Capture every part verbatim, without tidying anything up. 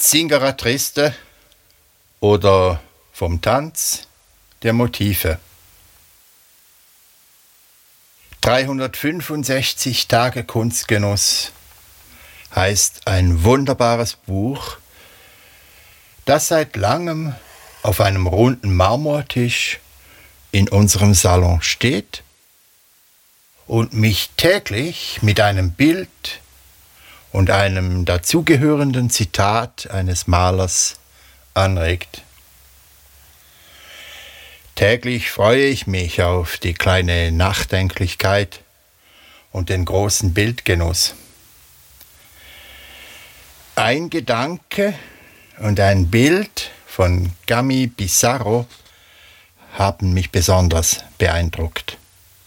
Zingara Triste oder vom Tanz der Motive. dreihundertfünfundsechzig Tage Kunstgenuss heißt ein wunderbares Buch, das seit langem auf einem runden Marmortisch in unserem Salon steht und mich täglich mit einem Bild und einem dazugehörenden Zitat eines Malers anregt. Täglich freue ich mich auf die kleine Nachdenklichkeit und den großen Bildgenuss. Ein Gedanke und ein Bild von Gami Pissarro haben mich besonders beeindruckt.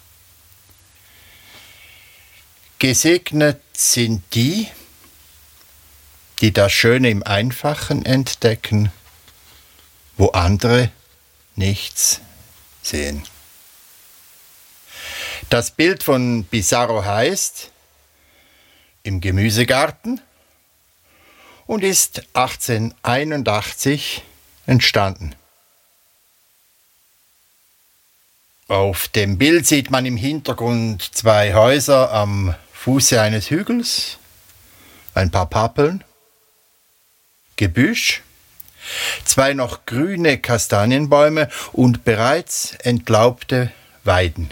Gesegnet sind die, die das Schöne im Einfachen entdecken, wo andere nichts sehen. Das Bild von Pissarro heißt Im Gemüsegarten und ist achtzehnhunderteinundachtzig entstanden. Auf dem Bild sieht man im Hintergrund zwei Häuser am Fuße eines Hügels, ein paar Pappeln, Gebüsch, zwei noch grüne Kastanienbäume und bereits entlaubte Weiden.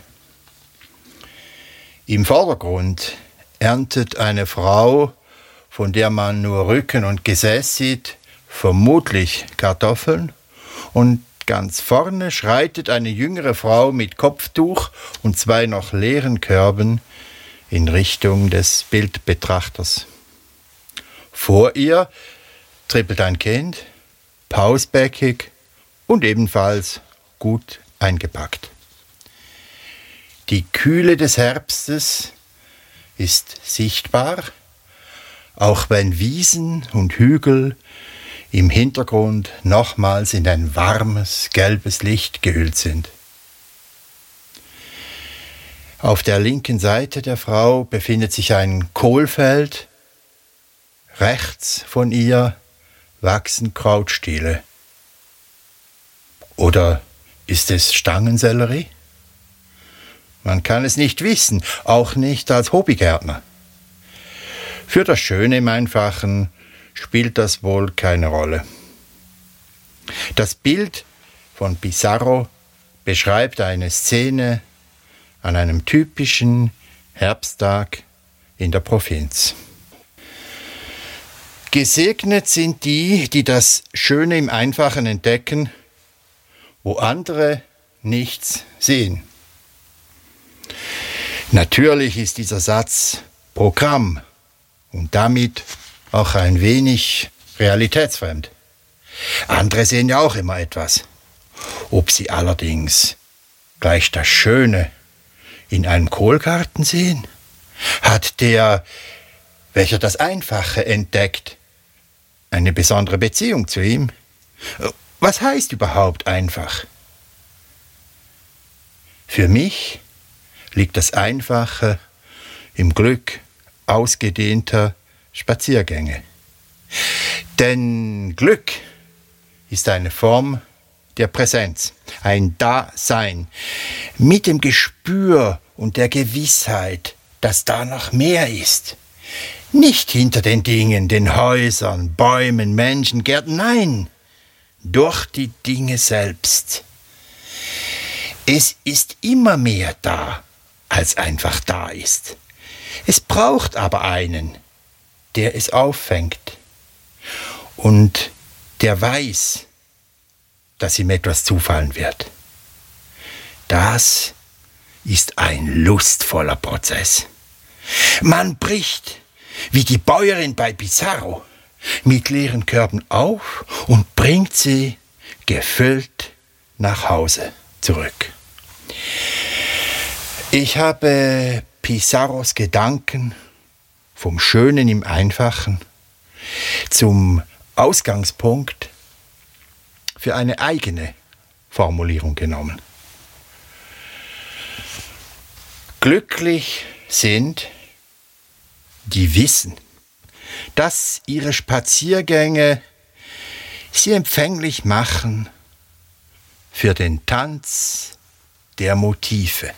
Im Vordergrund erntet eine Frau, von der man nur Rücken und Gesäß sieht, vermutlich Kartoffeln, und ganz vorne schreitet eine jüngere Frau mit Kopftuch und zwei noch leeren Körben in Richtung des Bildbetrachters. Vor ihr trippelt ein Kind, pausbäckig und ebenfalls gut eingepackt. Die Kühle des Herbstes ist sichtbar, auch wenn Wiesen und Hügel im Hintergrund nochmals in ein warmes, gelbes Licht gehüllt sind. Auf der linken Seite der Frau befindet sich ein Kohlfeld. Rechts von ihr wachsen Krautstiele. Oder ist es Stangensellerie? Man kann es nicht wissen, auch nicht als Hobbygärtner. Für das Schöne im Einfachen spielt das wohl keine Rolle. Das Bild von Pissarro beschreibt eine Szene an einem typischen Herbsttag in der Provinz. Gesegnet sind die, die das Schöne im Einfachen entdecken, wo andere nichts sehen. Natürlich ist dieser Satz Programm und damit auch ein wenig realitätsfremd. Andere sehen ja auch immer etwas. Ob sie allerdings gleich das Schöne in einem Kohlgarten sehen? Hat der, welcher das Einfache entdeckt, eine besondere Beziehung zu ihm? Was heißt überhaupt einfach? Für mich liegt das Einfache im Glück ausgedehnter Spaziergänge. Denn Glück ist eine Form der Präsenz, ein Dasein, mit dem Gespür und der Gewissheit, dass da noch mehr ist. Nicht hinter den Dingen, den Häusern, Bäumen, Menschen, Gärten, nein, durch die Dinge selbst. Es ist immer mehr da, als einfach da ist. Es braucht aber einen, der es auffängt und der weiß, dass ihm etwas zufallen wird. Das ist ein lustvoller Prozess. Man bricht, wie die Bäuerin bei Pissarro, mit leeren Körben auf und bringt sie gefüllt nach Hause zurück. Ich habe Pissarros Gedanken vom Schönen im Einfachen zum Ausgangspunkt für eine eigene Formulierung genommen. Glücklich sind, die wissen, dass ihre Spaziergänge sie empfänglich machen für den Tanz der Motive.